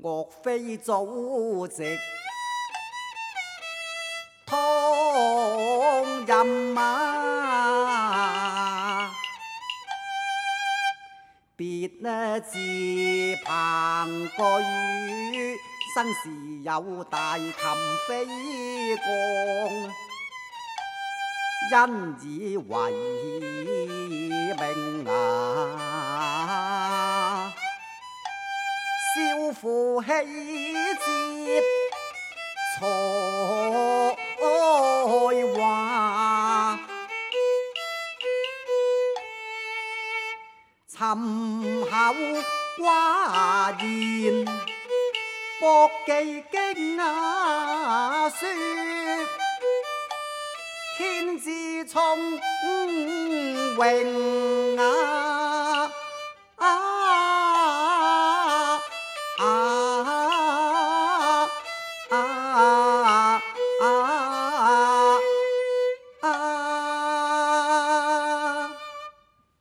岳飞祖籍通任啊，别呢自凭据，生时有大琴飞降，因以为名啊，少负喜节才华，尋口話言，博記經啊説，天資聰榮啊。